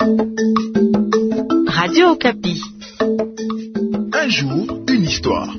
Radio Okapi. Un jour, une histoire.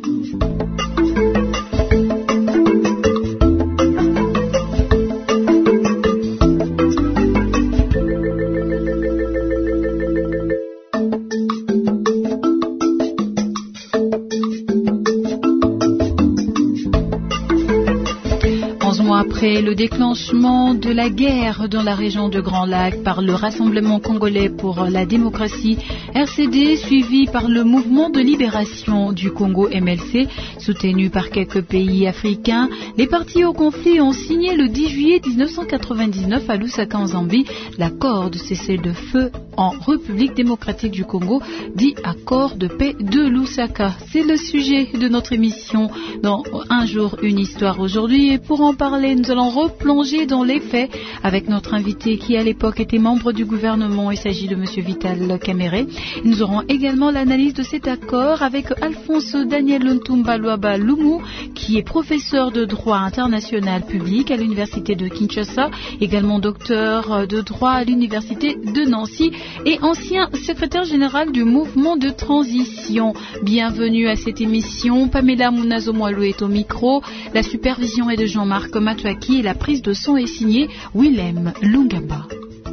Après le déclenchement de la guerre dans la région de Grand Lac par le Rassemblement congolais pour la démocratie, RCD, suivi par le Mouvement de libération du Congo MLC, soutenu par quelques pays africains, les partis au conflit ont signé le 10 juillet 1999 à Lusaka en Zambie l'accord de cessez-le-feu en République démocratique du Congo, dit accord de paix de Lusaka. C'est le sujet de notre émission dans Un jour, une histoire aujourd'hui. Et pour en parler, nous allons replonger dans les faits avec notre invité qui à l'époque était membre du gouvernement. Il s'agit de M. Vital Kamerhe. Nous aurons également l'analyse de cet accord avec Alphonse Daniel Ntumba Luaba Lumu, qui est professeur de droit international public à l'université de Kinshasa, également docteur de droit à l'université de Nancy et ancien secrétaire général du mouvement de transition. Bienvenue à cette émission. Pamela Munazo-Moalou est au micro. La supervision est de Jean-Marc Matouaki et la prise de son est signée Willem Lungaba.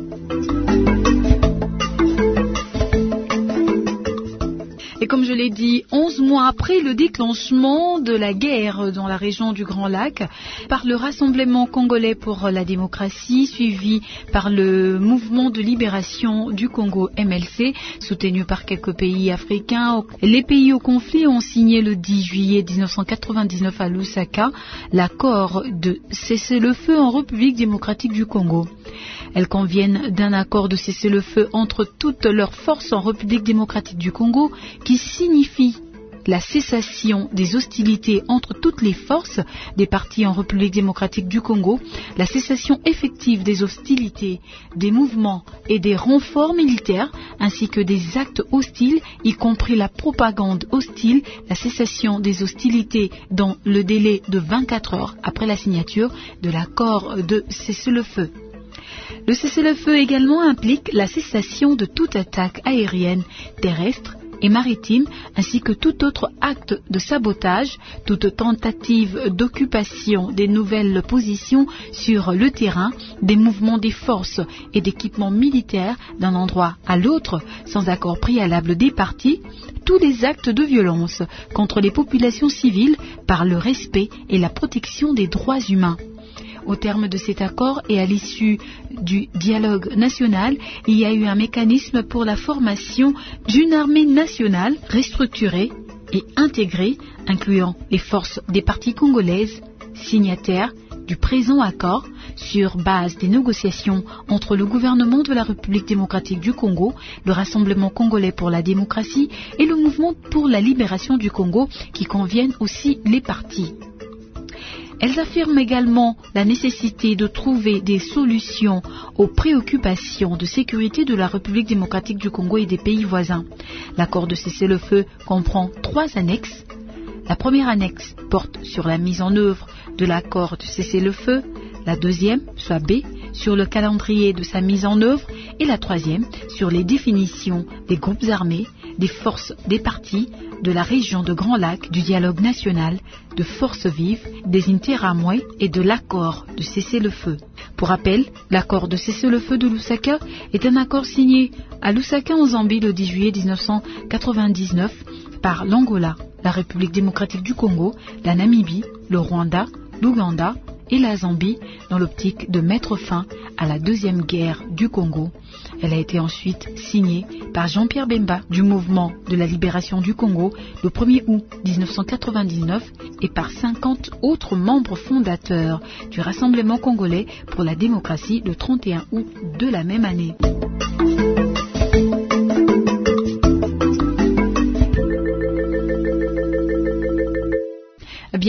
Et comme je l'ai dit, 11 mois après le déclenchement de la guerre dans la région du Grand Lac, par le Rassemblement congolais pour la démocratie, suivi par le Mouvement de libération du Congo MLC, soutenu par quelques pays africains, les pays au conflit ont signé le 10 juillet 1999 à Lusaka l'accord de cessez-le-feu en République démocratique du Congo. Elles conviennent d'un accord de cessez-le-feu entre toutes leurs forces en République démocratique du Congo qui signifie la cessation des hostilités entre toutes les forces des partis en République démocratique du Congo, la cessation effective des hostilités, des mouvements et des renforts militaires, ainsi que des actes hostiles, y compris la propagande hostile, la cessation des hostilités dans le délai de 24 heures après la signature de l'accord de cessez-le-feu. Le cessez-le-feu également implique la cessation de toute attaque aérienne, terrestre et maritime, ainsi que tout autre acte de sabotage, toute tentative d'occupation des nouvelles positions sur le terrain, des mouvements des forces et d'équipements militaires d'un endroit à l'autre, sans accord préalable des parties, tous les actes de violence contre les populations civiles par le respect et la protection des droits humains. Au terme de cet accord et à l'issue du dialogue national, il y a eu un mécanisme pour la formation d'une armée nationale restructurée et intégrée, incluant les forces des parties congolaises, signataires du présent accord, sur base des négociations entre le gouvernement de la République démocratique du Congo, le Rassemblement congolais pour la démocratie et le Mouvement pour la libération du Congo, qui conviennent aussi les parties. Elles affirment également la nécessité de trouver des solutions aux préoccupations de sécurité de la République démocratique du Congo et des pays voisins. L'accord de cessez-le-feu comprend 3 annexes. La première annexe porte sur la mise en œuvre de l'accord de cessez-le-feu, la deuxième, soit B, sur le calendrier de sa mise en œuvre et la troisième sur les définitions des groupes armés, des forces des partis, de la région de Grand Lac, du dialogue national, de forces vives, des interamwe et de l'accord de cessez-le-feu. Pour rappel, l'accord de cessez-le-feu de Lusaka est un accord signé à Lusaka en Zambie le 10 juillet 1999 par l'Angola, la République démocratique du Congo, la Namibie, le Rwanda, l'Ouganda et la Zambie dans l'optique de mettre fin à la deuxième guerre du Congo. Elle a été ensuite signée par Jean-Pierre Bemba du Mouvement de la libération du Congo le 1er août 1999 et par 50 autres membres fondateurs du Rassemblement congolais pour la démocratie le 31 août de la même année.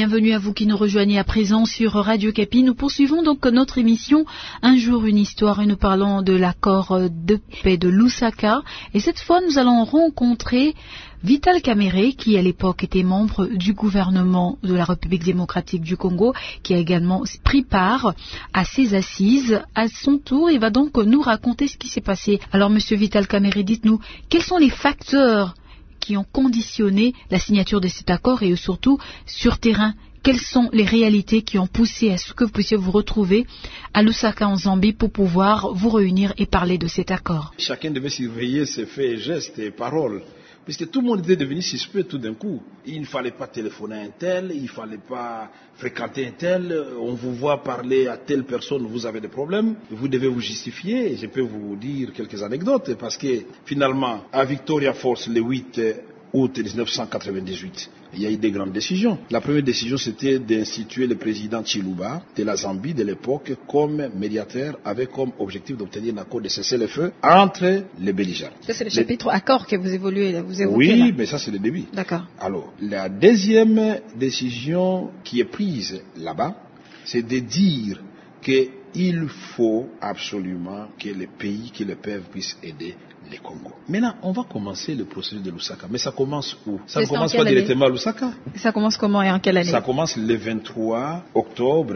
bienvenue à vous qui nous rejoignez à présent sur Radio Okapi. Nous poursuivons donc notre émission Un jour une histoire et nous parlons de l'accord de paix de Lusaka. Et cette fois, nous allons rencontrer Vital Kamerhe, qui à l'époque était membre du gouvernement de la République démocratique du Congo, qui a également pris part à ces assises. À son tour, il va donc nous raconter ce qui s'est passé. Alors, Monsieur Vital Kamerhe, dites-nous, quels sont les facteurs qui ont conditionné la signature de cet accord et surtout, sur terrain, quelles sont les réalités qui ont poussé à ce que vous puissiez vous retrouver à Lusaka en Zambie pour pouvoir vous réunir et parler de cet accord? Chacun devait surveiller ses faits et gestes et paroles, puisque tout le monde était devenu suspect tout d'un coup. Il ne fallait pas téléphoner à un tel, il ne fallait pas fréquenter un tel, on vous voit parler à telle personne, vous avez des problèmes, vous devez vous justifier. Je peux vous dire quelques anecdotes, parce que finalement, à Victoria Falls, le 8 août 1998, il y a eu des grandes décisions. La première décision, c'était d'instituer le président Chiluba de la Zambie de l'époque comme médiateur, avec comme objectif d'obtenir un accord de cessez-le-feu entre les belligérants. Ça, c'est le chapitre accord que vous évoquez là. Oui, mais ça, c'est le début. D'accord. Alors, la deuxième décision qui est prise là-bas, c'est de dire qu'il faut absolument que les pays, que les peuples puissent aider les Congo. Maintenant, on va commencer le processus de Lusaka. Mais ça commence où? Ça ne commence pas directement à Lusaka. Ça commence comment et en quelle année? Ça commence le 23 octobre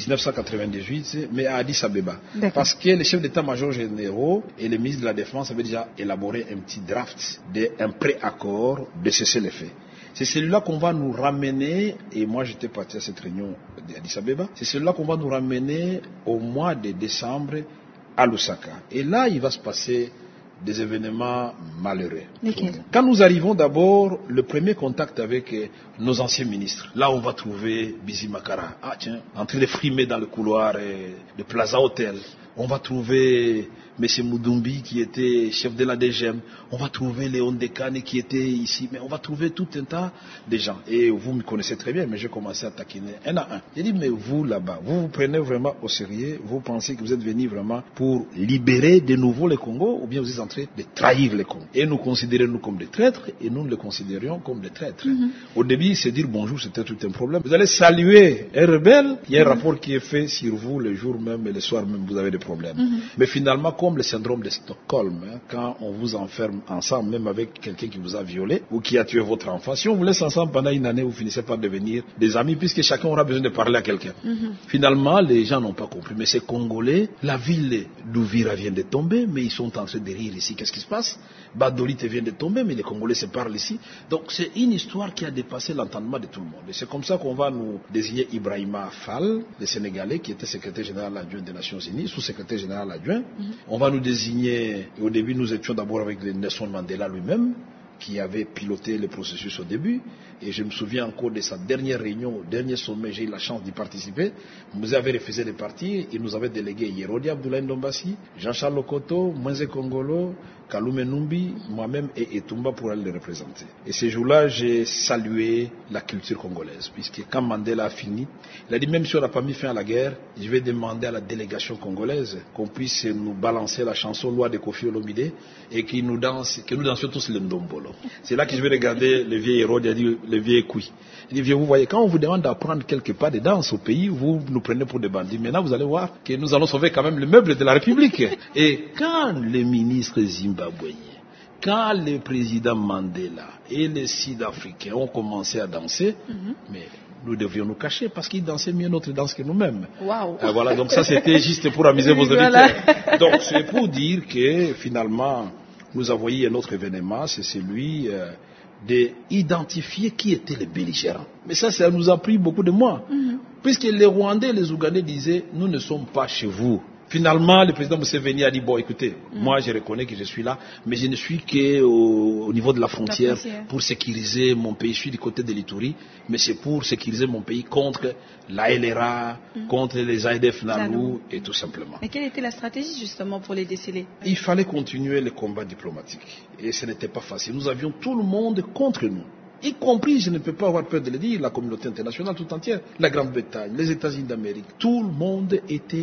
1998, mais à Addis Abeba. Parce que les chefs d'état-major généraux et les ministres de la Défense avaient déjà élaboré un petit draft d'un pré-accord de cessez-le-feu. C'est celui-là qu'on va nous ramener, et moi j'étais parti à cette réunion d'Addis Abeba, c'est celui-là qu'on va nous ramener au mois de décembre à Lusaka. Et là, il va se passer des événements malheureux. Quand nous arrivons d'abord, le premier contact avec nos anciens ministres, là on va trouver Bizi Makara, en train de frimer dans le couloir de Plaza Hotel. On va trouver M. Moudumbi qui était chef de la DGM. On va trouver Léon Dekane qui était ici. Mais on va trouver tout un tas de gens. Et vous me connaissez très bien, mais j'ai commencé à taquiner un à un. J'ai dit, mais vous là-bas, vous vous prenez vraiment au sérieux? Vous pensez que vous êtes venus vraiment pour libérer de nouveau le Congo, ou bien vous êtes en train de trahir le Congo? Et nous considérons nous comme des traîtres, et nous le considérions comme des traîtres. Au début, c'est dire bonjour, c'était tout un problème. Vous allez saluer un rebelle, il y a un rapport qui est fait sur vous le jour même et le soir même, vous avez des problèmes. Mais finalement, comme le syndrome de Stockholm, quand on vous enferme ensemble, même avec quelqu'un qui vous a violé ou qui a tué votre enfant, si on vous laisse ensemble pendant une année, vous finissez par devenir des amis, puisque chacun aura besoin de parler à quelqu'un. Finalement, les gens n'ont pas compris. Mais ces Congolais, la ville d'Ouvira vient de tomber, mais ils sont en train de rire ici. Qu'est-ce qui se passe? Badolite vient de tomber, mais les Congolais se parlent ici. Donc c'est une histoire qui a dépassé l'entendement de tout le monde. Et c'est comme ça qu'on va nous désigner Ibrahima Fall, le Sénégalais, qui était secrétaire général adjoint des Nations Unies, sous-secrétaire général adjoint. On va nous désigner, et au début nous étions d'abord avec Nelson Mandela lui-même, qui avait piloté le processus au début, et je me souviens encore de sa dernière réunion, au dernier sommet, j'ai eu la chance d'y participer. Vous avez refusé de partir, il nous avait délégué Yerodi Abdoulaye Ndombassi, Jean-Charles Lokoto, Moïse Kongolo, Kalume Numbi, moi-même et Etumba pour aller le représenter. Et ce jour-là, j'ai salué la culture congolaise, puisque quand Mandela a fini, il a dit même si on n'a pas mis fin à la guerre, je vais demander à la délégation congolaise qu'on puisse nous balancer la chanson Loi de Kofi Olomide et que nous dansions tous le Ndombolo. C'est là que je vais regarder le vieil héros, il a dit le vieil Koui. Il dit, vous voyez, quand on vous demande d'apprendre quelque part de danse au pays, vous nous prenez pour des bandits. Maintenant, vous allez voir que nous allons sauver quand même le meuble de la République. Et quand les ministres zimbabwéens, quand le président Mandela et les Sud-Africains ont commencé à danser, mais nous devions nous cacher parce qu'ils dansaient mieux notre danse que nous-mêmes. Wow. Voilà, donc ça c'était juste pour amuser vos auditeurs. Donc c'est pour dire que finalement, nous avons eu un autre événement, c'est celui d'identifier qui étaient les belligérants. Mais ça nous a pris beaucoup de mois. Puisque les Rwandais et les Ougandais disaient, nous ne sommes pas chez vous. Finalement, le président Museveni a dit, bon, écoutez, moi je reconnais que je suis là, mais je ne suis qu'au niveau de la frontière pour sécuriser mon pays. Je suis du côté de l'Ituri, mais c'est pour sécuriser mon pays contre la LRA, contre les ADF Nalou et tout simplement. Mais quelle était la stratégie justement pour les déceler? Il fallait continuer le combat diplomatique et ce n'était pas facile. Nous avions tout le monde contre nous. Y compris, je ne peux pas avoir peur de le dire, la communauté internationale tout entière, la Grande-Bretagne, les États-Unis d'Amérique, tout le monde était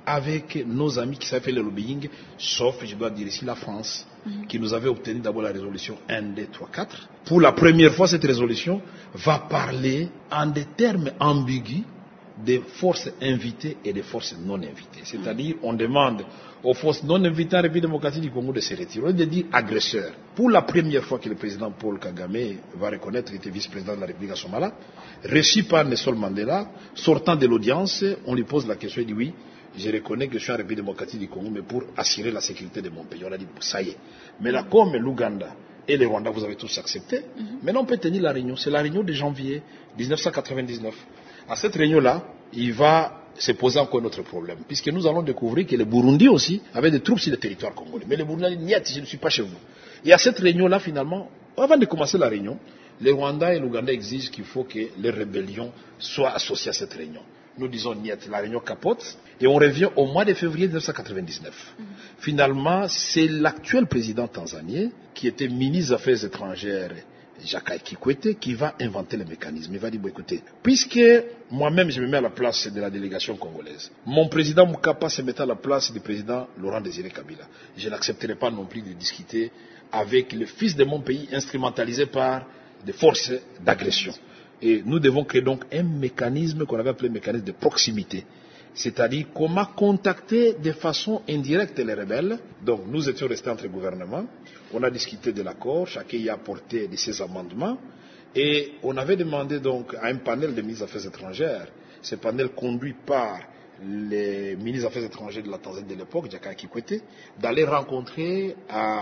avec nos amis qui savaient faire le lobbying, sauf, je dois dire ici, la France, qui nous avait obtenu d'abord la résolution 1, 2, 3, 4. Pour la première fois, cette résolution va parler en des termes ambigus des forces invitées et des forces non invitées. C'est-à-dire, on demande aux forces non invitées en République démocratique du Congo de se retirer. On de dire agresseurs. Pour la première fois que le président Paul Kagame va reconnaître qu'il était vice-président de la République à ce moment-là, reçu par Nelson Mandela, sortant de l'audience, on lui pose la question, il dit oui, je reconnais que je suis en République démocratique du Congo, mais pour assurer la sécurité de mon pays. On a dit, ça y est. Mais là, comme l'Ouganda et le Rwanda, vous avez tous accepté, maintenant on peut tenir la réunion. C'est la réunion de janvier 1999. À cette réunion-là, il va se poser encore notre problème, puisque nous allons découvrir que le Burundi aussi avait des troupes sur le territoire congolais. Mais le Burundi a dit, niet, je ne suis pas chez vous. Et à cette réunion-là, finalement, avant de commencer la réunion, le Rwanda et l'Ouganda exigent qu'il faut que les rébellions soient associées à cette réunion. Nous disons niet, la réunion capote, et on revient au mois de février 1999. Finalement, c'est l'actuel président tanzanien, qui était ministre des Affaires étrangères, Jakaya Kikwete, qui va inventer le mécanisme. Il va dire, bon, écoutez, puisque moi-même je me mets à la place de la délégation congolaise, mon président Mukapa se met à la place du président Laurent Désiré Kabila, je n'accepterai pas non plus de discuter avec le fils de mon pays instrumentalisé par des forces d'agression. Et nous devons créer donc un mécanisme qu'on avait appelé mécanisme de proximité. C'est-à-dire comment contacter de façon indirecte les rebelles. Donc nous étions restés entre gouvernements, on a discuté de l'accord, chacun y a apporté de ses amendements, et on avait demandé donc à un panel de ministres des Affaires étrangères, ce panel conduit par les ministres des Affaires étrangères de la Tanzanie de l'époque, Jakaya Kikwete, d'aller rencontrer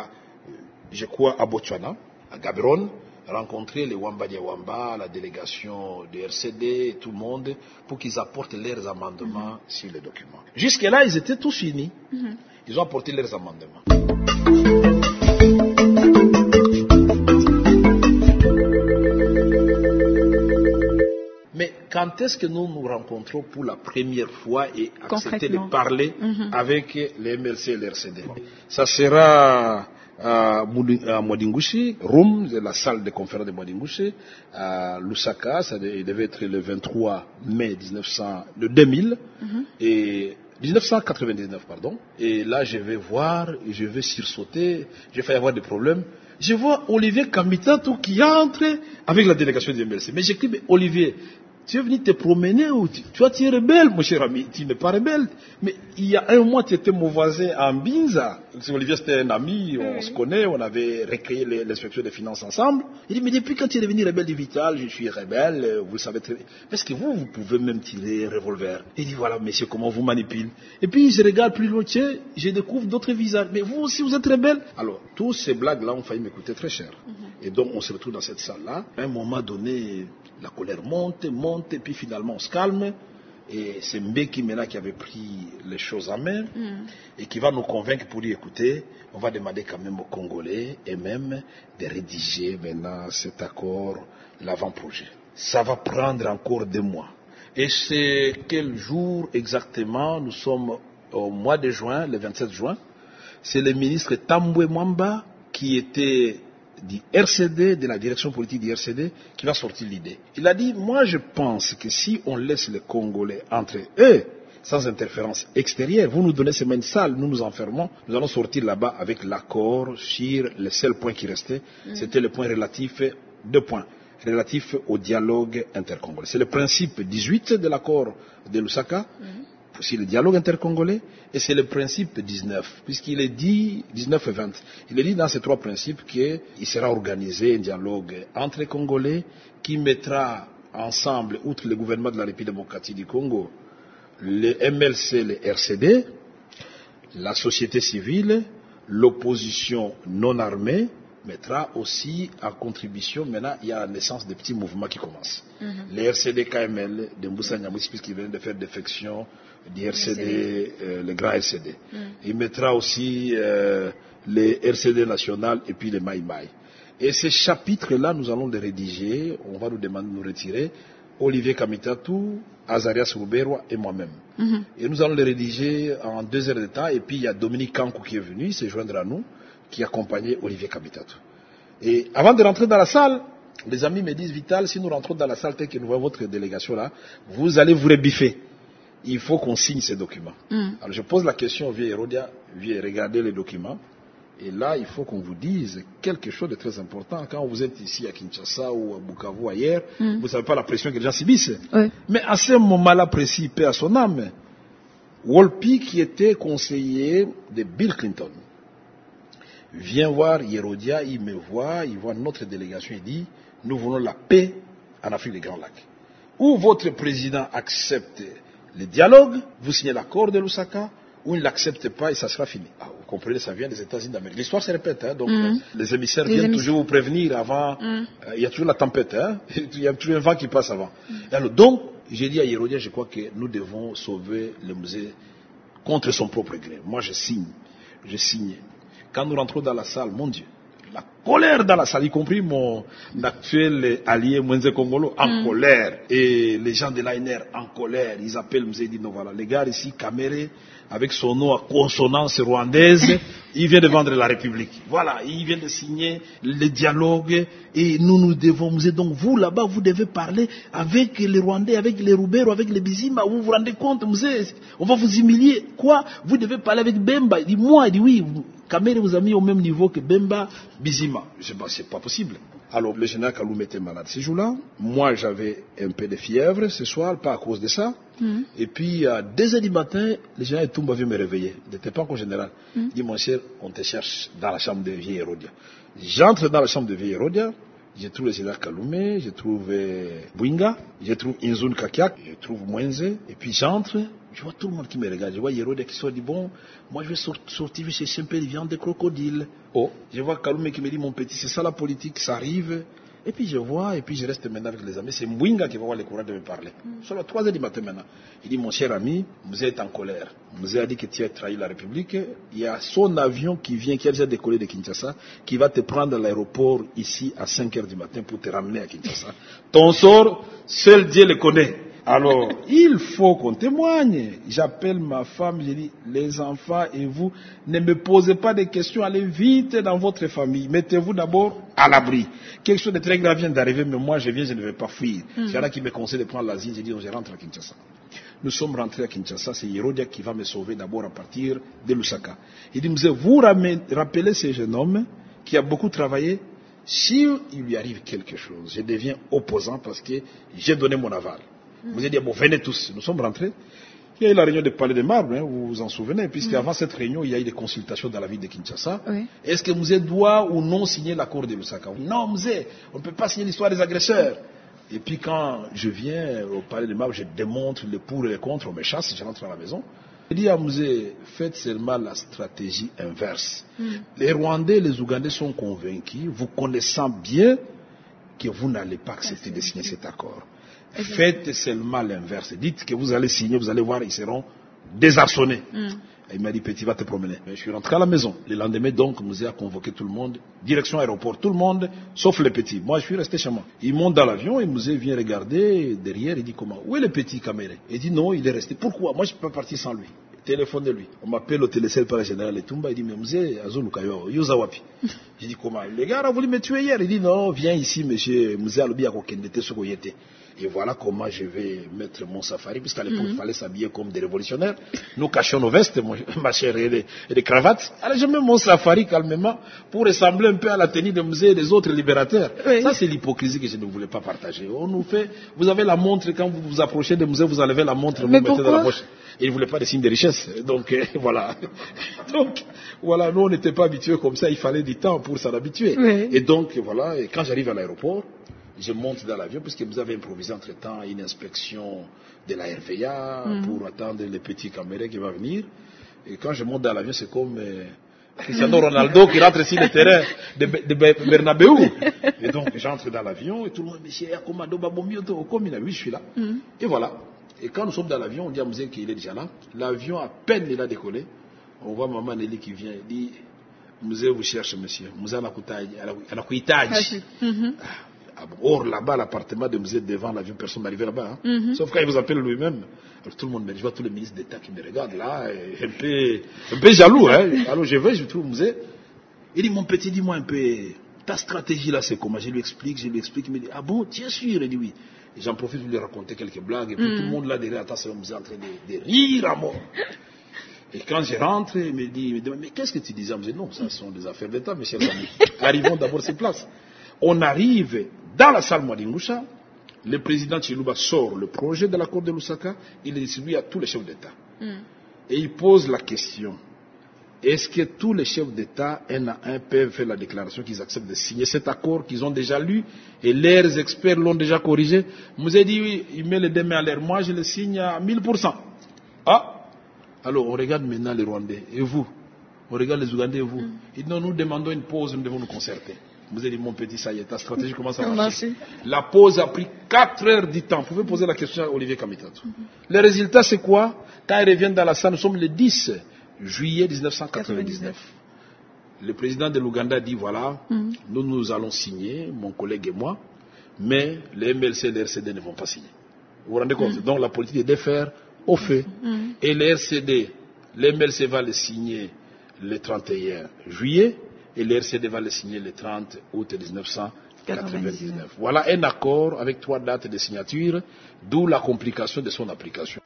je crois à Botswana, à Gaborone, rencontrer les Wamba, la délégation de RCD et tout le monde pour qu'ils apportent leurs amendements sur le document. Jusque-là, ils étaient tous finis. Ils ont apporté leurs amendements. Mais quand est-ce que nous nous rencontrons pour la première fois et accepter de parler avec les MLC et les RCD? Ça sera à Mwadingouchi, Rome, la salle de conférence de Mwadingouchi, à Lusaka, il devait être le 23 mai 2000, et 1999, pardon. Et là, je vais voir, je vais sursauter, je vais avoir des problèmes. Je vois Olivier Kamitatou qui entre avec la délégation du MLC. Mais j'écris, mais Olivier, tu es venu te promener ou tu es rebelle, mon cher ami? Tu n'es pas rebelle. Mais il y a un mois, tu étais mon voisin à Mbinza. Olivier, c'était un ami, on se connaît, on avait recréé l'inspection des finances ensemble. Il dit, mais depuis quand tu es devenu rebelle du Vital, je suis rebelle, vous le savez très bien. Parce que vous pouvez même tirer un revolver. Il dit, voilà, monsieur, comment vous manipulez. Et puis, je regarde plus loin, je découvre d'autres visages. Mais vous aussi, vous êtes rebelle. Alors, tous ces blagues-là ont failli me coûter très cher. Et donc, on se retrouve dans cette salle-là. À un moment donné, la colère monte, et puis finalement on se calme. Et c'est Mbeki Mena qui avait pris les choses en main et qui va nous convaincre pour dire, écoutez, on va demander quand même aux Congolais et même de rédiger maintenant cet accord, l'avant-projet. Ça va prendre encore 2 mois. Et c'est quel jour exactement? Nous sommes au mois de juin, le 27 juin. C'est le ministre Tambwe Mwamba qui était du RCD, de la direction politique du RCD, qui va sortir l'idée. Il a dit, moi je pense que si on laisse les Congolais entre eux, sans interférence extérieure, vous nous donnez seulement une salle, nous nous enfermons, nous allons sortir là-bas avec l'accord sur le seul point qui restait, c'était le point relatif, 2 points, relatif au dialogue intercongolais. C'est le principe 18 de l'accord de Lusaka, c'est le dialogue intercongolais, et c'est le principe 19, puisqu'il est dit, 19 et 20, il est dit dans ces 3 principes qu'il sera organisé un dialogue entre les Congolais qui mettra ensemble, outre le gouvernement de la République démocratique du Congo, le MLC, le RCD, la société civile, l'opposition non armée, mettra aussi en contribution, maintenant il y a la naissance des petits mouvements qui commencent. Les RCD KML, de Mboussa Nyamousi, puisqu'ils viennent de faire défection du RCD, le grand RCD. Il mettra aussi les RCD national et puis les Maï Maï. Et ces chapitres-là, nous allons les rédiger, on va nous demander de nous retirer, Olivier Kamitatou, Azarias Rouberwa et moi-même. Et nous allons les rédiger en 2 heures de temps, et puis il y a Dominique Kankou qui est venu se joindre à nous, qui accompagnait Olivier Kamitatou. Et avant de rentrer dans la salle, les amis me disent, Vital, si nous rentrons dans la salle telle que nous voyons votre délégation là, vous allez vous rebiffer. il faut qu'on signe ces documents. Alors je pose la question au vieux Hérodia, vieux, regardez les documents. Et là, il faut qu'on vous dise quelque chose de très important. Quand vous êtes ici à Kinshasa ou à Bukavu ou ailleurs, vous ne savez pas la pression que les gens subissent. Oui. Mais à ce moment-là précis, paix à son âme, Wolpi, qui était conseiller de Bill Clinton, vient voir Hérodia, il me voit, il voit notre délégation, il dit, nous voulons la paix en Afrique des Grands Lacs. Ou votre président accepte le dialogue, vous signez l'accord de Lusaka, ou il ne l'accepte pas et ça sera fini. Ah, vous comprenez, ça vient des États-Unis d'Amérique. L'histoire se répète, hein, donc les émissaires viennent toujours vous prévenir avant. Il y a toujours la tempête, hein, il y a toujours un vent qui passe avant. Alors, donc, j'ai dit à Hérodia, je crois que nous devons sauver le musée contre son propre gré. Moi, je signe. Quand nous rentrons dans la salle, mon Dieu, la colère dans la salle, y compris mon actuel allié Mwenze Kongolo, en colère. Et les gens de l'ANR en colère. Ils appellent le musée, ils disent, non, voilà, les gars ici, Kamere, avec son nom à consonance rwandaise, il vient de vendre la République. Voilà, il vient de signer le dialogue et nous devons, musée. Donc vous, là-bas, vous devez parler avec les Rwandais, avec les Roubero, avec les Bizimba. Vous vous rendez compte, musée, on va vous humilier. Quoi? Vous devez parler avec Bemba. Il dit, moi, il dit, oui, Kamere vous a mis au même niveau que Bemba, Bizima. Je dis, bah, c'est pas possible. Alors, le général Kaloum était malade ce jour-là. Moi, j'avais un peu de fièvre ce soir, pas à cause de ça. Et puis, à 2h du matin, le général Toumba vient me réveiller. Il n'était pas encore général. Il dit, mon cher, on te cherche dans la chambre de vieille Hérodia. J'entre dans la chambre de vieille Hérodia. Je trouve le général Kaloumé, je trouve Bwinga, je trouve Inzun Kakiak, je trouve Mwenze. Et puis, j'entre. Je vois tout le monde qui me regarde. Je vois Hérodia qui sort, dit, bon, moi je vais sortir, je vais chercher un peu de viande de crocodile. Oh, je vois Kaloumé qui me dit, mon petit, c'est ça la politique, ça arrive. Et puis je vois, et puis je reste maintenant avec les amis. C'est Mwinga qui va avoir le courage de me parler. Sur la 3h du matin maintenant. Il dit, mon cher ami, vous êtes en colère. Vous avez dit que tu as trahi la République. Il y a son avion qui vient, qui a déjà décollé de Kinshasa, qui va te prendre à l'aéroport ici à 5h du matin pour te ramener à Kinshasa. Ton sort, seul Dieu le connaît. Alors, il faut qu'on témoigne. J'appelle ma femme, je dis, les enfants et vous, ne me posez pas de questions, allez vite dans votre famille. Mettez-vous d'abord à l'abri. Quelque chose de très grave vient d'arriver, mais moi je viens, je ne vais pas fuir. Il y en a qui me conseillent de prendre l'asile, je dis, je rentre à Kinshasa. Nous sommes rentrés à Kinshasa, c'est Hérodia qui va me sauver d'abord à partir de Lusaka. Il dit, vous rappelez ce jeune homme qui a beaucoup travaillé, si il lui arrive quelque chose, je deviens opposant parce que j'ai donné mon aval. Vous avez dit, bon, venez tous. Nous sommes rentrés. Il y a eu la réunion du Palais des Marbres, hein, vous vous en souvenez, puisqu'avant cette réunion, il y a eu des consultations dans la ville de Kinshasa. Oui. Est-ce que Mouzé doit ou non signer l'accord de Lusaka? Non, Mouzé, on ne peut pas signer l'histoire des agresseurs. Et puis quand je viens au Palais des Marbres, je démontre le pour et le contre, on me chasse, je rentre à la maison. Je dis à Mouzé, faites seulement la stratégie inverse. Les Rwandais et les Ougandais sont convaincus, vous connaissant bien, que vous n'allez pas accepter de signer cet accord. Faites seulement l'inverse. Dites que vous allez signer, vous allez voir, ils seront désarçonnés. Et il m'a dit, petit, va te promener. Mais je suis rentré à la maison. Le lendemain, donc, Mouzé a convoqué tout le monde, direction aéroport, tout le monde, sauf le petit. Moi, je suis resté chez moi. Il monte dans l'avion et Mouzé vient regarder derrière. Il dit, comment? Où est le petit Kamere? Il dit, non, il est resté. Pourquoi? Moi, je ne peux pas partir sans lui. Téléphone de lui. On m'appelle au télécell par le général Etumba. Il dit, mais Mouzé, Azulukayo, Yuzawapi. J'ai dit, comment? Le gars a voulu me tuer hier. Il dit, non, viens ici, monsieur Mouzé Alobi Akokendete Sokoyete. Et voilà comment je vais mettre mon safari, puisqu'à l'époque, il fallait s'habiller comme des révolutionnaires. Nous cachions nos vestes, ma chère, et des cravates. Alors, je mets mon safari calmement pour ressembler un peu à la tenue de musée des autres libérateurs. Oui. Ça, c'est l'hypocrisie que je ne voulais pas partager. On nous fait, vous avez la montre, quand vous vous approchez des musées, vous enlevez la montre, vous mettez dans la poche. Et ils ne voulaient pas des signes de richesse. Donc, voilà. Donc, voilà, nous, on n'était pas habitués comme ça. Il fallait du temps pour s'en habituer. Oui. Et donc, voilà, et quand j'arrive à l'aéroport, je monte dans l'avion, puisque vous avez improvisé entre-temps une inspection de la RVA pour attendre le petit Kamere qui va venir. Et quand je monte dans l'avion, c'est comme Cristiano Ronaldo qui rentre sur le terrain de Bernabeu. Et donc, j'entre dans l'avion et tout le monde me dit, oui, je suis là. Et voilà. Et quand nous sommes dans l'avion, on dit à Mouzé qu'il est déjà là. L'avion, à peine il a décollé, on voit maman Nelly qui vient et dit, Mouzé vous cherche, monsieur. Mouzé Anakuitaji. Or, là-bas, l'appartement de Mouzé devant l'avion, personne n'arrivait là-bas. Hein. Sauf quand il vous appelle lui-même. Alors, tout le monde me dit, je vois tous les ministres d'État qui me regardent là, un peu jaloux. Hein. Alors, je trouve Mouzé. Il dit, mon petit, dis-moi un peu, ta stratégie là, c'est comment? Je lui explique, il me dit, ah bon, tu es sûr? Il dit oui. Et j'en profite pour lui raconter quelques blagues. Et puis tout le monde là derrière, vous êtes en train de rire à mort. Et quand je rentre, il me dit, mais qu'est-ce que tu disais? Je me dis, non, ça sont des affaires d'État, mes chers amis. Arrivons d'abord sur place. On arrive dans la salle Mwadingusha, le président Chiluba sort le projet de l'accord de Lusaka, il le distribue à tous les chefs d'État. Et il pose la question, est-ce que tous les chefs d'État, un à un, peuvent faire la déclaration qu'ils acceptent de signer cet accord qu'ils ont déjà lu et leurs experts l'ont déjà corrigé? Je vous ai dit, oui, il met les deux mains à l'air, moi je le signe à 1000%. Ah! Alors, on regarde maintenant les Rwandais, et vous? On regarde les Ougandais, et vous? Ils disent, non, nous demandons une pause, nous devons nous concerter. Vous avez dit, mon petit, ça y est, ta stratégie commence à marcher. La pause a pris 4 heures du temps. Vous pouvez poser la question à Olivier Kamitatou. Le résultat, c'est quoi? Quand ils reviennent dans la salle, nous sommes le 10 juillet 1999. Le président de l'Ouganda dit, voilà, nous allons signer, mon collègue et moi, mais les MLC et les RCD ne vont pas signer. Vous vous rendez compte? Donc, la politique est de faire au fait. Et les RCD, les MLC va le signer le 31 juillet et les RCD va le signer le 30 août 1999. Voilà un accord avec 3 dates de signature, d'où la complication de son application.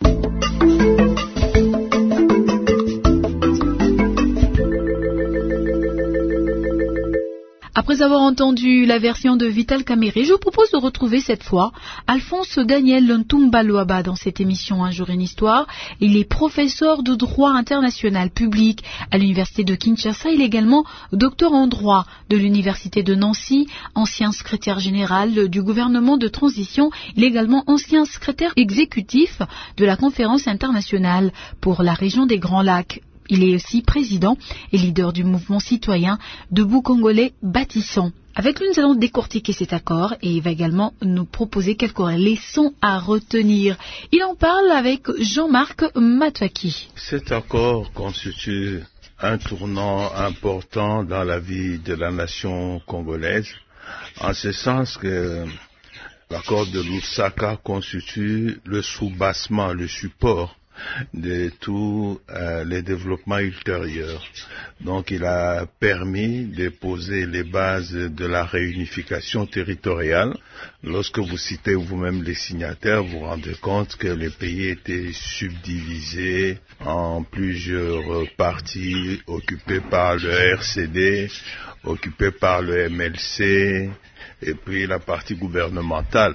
Après avoir entendu la version de Vital Kamerhe, je vous propose de retrouver cette fois Alphonse Daniel Ntumba Luaba dans cette émission Un jour une histoire. Il est professeur de droit international public à l'université de Kinshasa. Il est également docteur en droit de l'université de Nancy, ancien secrétaire général du gouvernement de transition. Il est également ancien secrétaire exécutif de la conférence internationale pour la région des Grands Lacs. Il est aussi président et leader du mouvement citoyen Debout Congolais Bâtissons. Avec lui, nous allons décortiquer cet accord et il va également nous proposer quelques leçons à retenir. Il en parle avec Jean-Marc Matouaki. Cet accord constitue un tournant important dans la vie de la nation congolaise, en ce sens que l'accord de Lusaka constitue le soubassement, le support de tous les développements ultérieurs. Donc il a permis de poser les bases de la réunification territoriale. Lorsque vous citez vous-même les signataires, vous vous rendez compte que les pays étaient subdivisés en plusieurs parties, occupés par le RCD, occupés par le MLC, et puis la partie gouvernementale,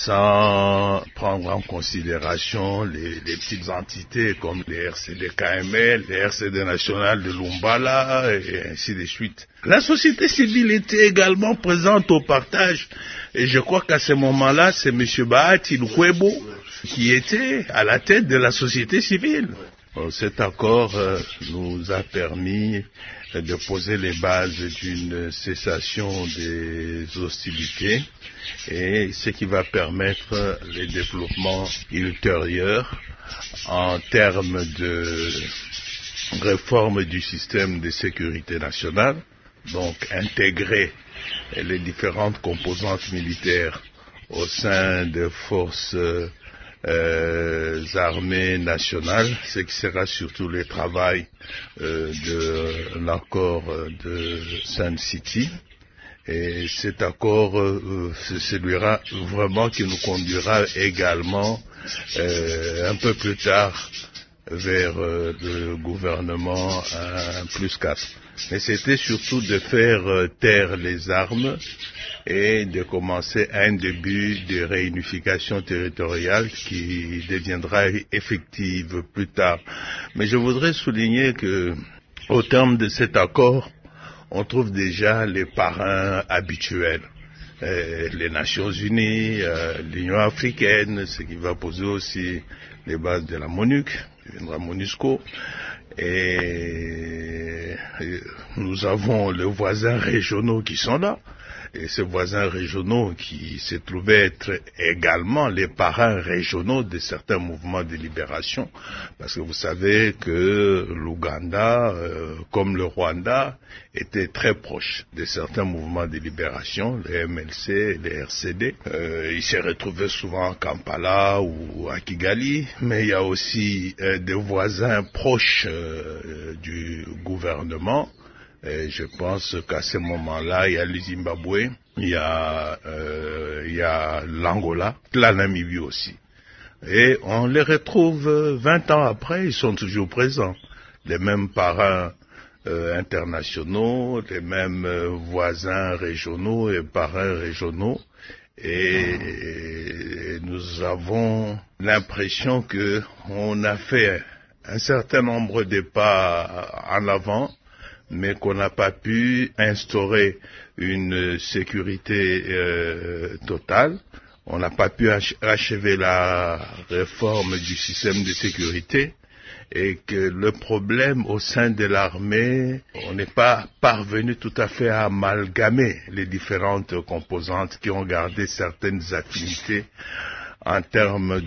sans prendre en considération les petites entités comme les RCD KML, les RCD national de Lumbala, et ainsi de suite. La société civile était également présente au partage, et je crois qu'à ce moment-là, c'est M. Bahati Lukwebo qui était à la tête de la société civile. Cet accord nous a permis de poser les bases d'une cessation des hostilités et ce qui va permettre les développements ultérieurs en termes de réforme du système de sécurité nationale, donc intégrer les différentes composantes militaires au sein des forces armées nationales, ce qui sera surtout le travail de l'accord de Sun City. Et cet accord, c'est celui-là vraiment qui nous conduira également un peu plus tard vers le gouvernement 1+4. Mais c'était surtout de faire taire les armes et de commencer un début de réunification territoriale qui deviendra effective plus tard. Mais je voudrais souligner que, au terme de cet accord, on trouve déjà les parrains habituels. Les Nations Unies, l'Union africaine, ce qui va poser aussi les bases de la MONUC, qui deviendra MONUSCO. Et nous avons les voisins régionaux qui sont là. Et ces voisins régionaux qui se trouvaient être également les parrains régionaux de certains mouvements de libération, parce que vous savez que l'Ouganda, comme le Rwanda, étaient très proches de certains mouvements de libération, les MLC, les RCD. Ils se retrouvaient souvent à Kampala ou à Kigali, mais il y a aussi des voisins proches du gouvernement, Et je pense qu'à ce moment-là, il y a le Zimbabwe, il y a l'Angola, la Namibie aussi. Et on les retrouve 20 ans après, ils sont toujours présents. Les mêmes parrains internationaux, les mêmes voisins régionaux et parrains régionaux. Et nous avons l'impression que on a fait un certain nombre de pas en avant, mais qu'on n'a pas pu instaurer une sécurité totale. On n'a pas pu achever la réforme du système de sécurité et que le problème au sein de l'armée, on n'est pas parvenu tout à fait à amalgamer les différentes composantes qui ont gardé certaines affinités en termes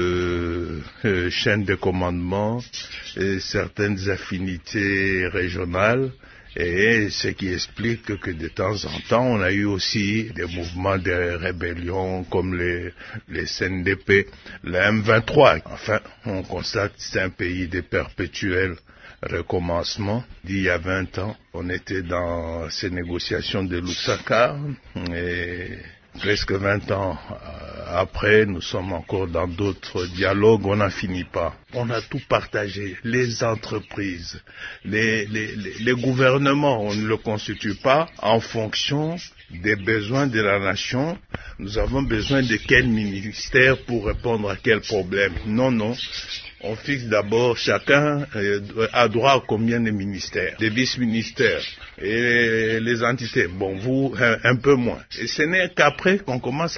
de chaîne de commandement et certaines affinités régionales. Et ce qui explique que de temps en temps, on a eu aussi des mouvements de rébellion comme les CNDP, le M23. Enfin, on constate que c'est un pays de perpétuel recommencement. D'il y a 20 ans, on était dans ces négociations de Lusaka et presque 20 ans après, nous sommes encore dans d'autres dialogues, on n'en finit pas. On a tout partagé, les entreprises, les gouvernements, on ne le constitue pas en fonction des besoins de la nation. Nous avons besoin de quel ministère pour répondre à quel problème. Non. On fixe d'abord, chacun a droit à combien de ministères, des vice-ministères et les entités. Bon, vous, un peu moins. Et ce n'est qu'après qu'on commence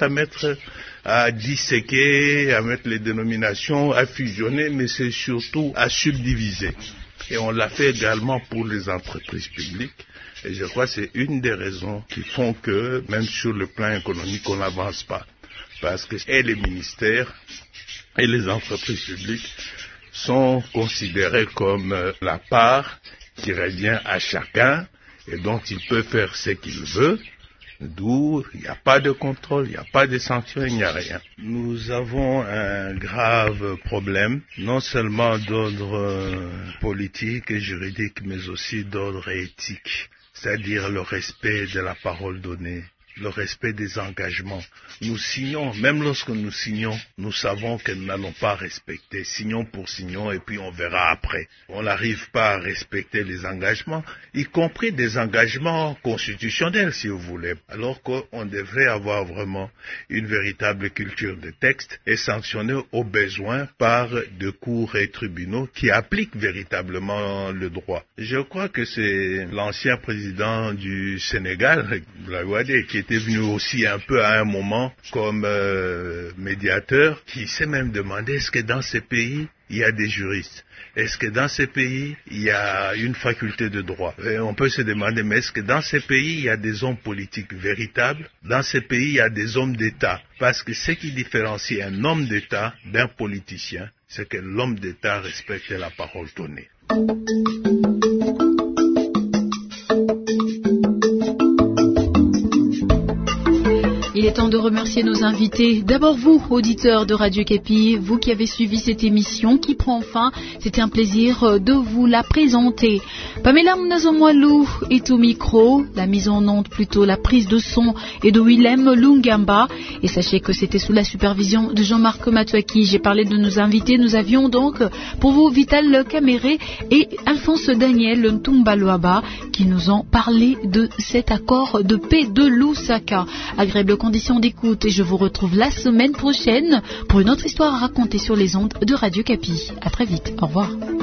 à disséquer, à mettre les dénominations, à fusionner, mais c'est surtout à subdiviser. Et on l'a fait également pour les entreprises publiques. Et je crois que c'est une des raisons qui font que, même sur le plan économique, on n'avance pas. Parce que et les ministères et les entreprises publiques sont considérés comme la part qui revient à chacun et dont il peut faire ce qu'il veut, d'où il n'y a pas de contrôle, il n'y a pas de sanctions, il n'y a rien. Nous avons un grave problème, non seulement d'ordre politique et juridique, mais aussi d'ordre éthique, c'est-à-dire le respect de la parole donnée, le respect des engagements. Nous signons, même lorsque nous signons, nous savons que nous n'allons pas respecter. Signons pour signons et puis on verra après. On n'arrive pas à respecter les engagements, y compris des engagements constitutionnels, si vous voulez. Alors qu'on devrait avoir vraiment une véritable culture de texte et sanctionner au besoin par des cours et tribunaux qui appliquent véritablement le droit. Je crois que c'est l'ancien président du Sénégal, Abdoulaye Wade, qui était venu aussi un peu à un moment comme médiateur, qui s'est même demandé est-ce que dans ces pays il y a des juristes, est-ce que dans ces pays il y a une faculté de droit. Et on peut se demander mais est-ce que dans ces pays il y a des hommes politiques véritables, dans ces pays il y a des hommes d'État, parce que ce qui différencie un homme d'État d'un politicien, c'est que l'homme d'État respecte la parole donnée. Il est temps de remercier nos invités. D'abord vous, auditeurs de Radio Okapi, vous qui avez suivi cette émission qui prend fin. C'était un plaisir de vous la présenter. Pamela Mnazomwalou est au micro, la mise en onde plutôt la prise de son est de Willem Lungamba. Et sachez que c'était sous la supervision de Jean-Marc Matuaki. J'ai parlé de nos invités. Nous avions donc pour vous Vital Kamere et Alphonse Daniel Ntumbaloaba qui nous ont parlé de cet accord de paix de Lusaka. Agréable conditions d'écoute et je vous retrouve la semaine prochaine pour une autre histoire à raconter sur les ondes de Radio Okapi. À très vite. Au revoir.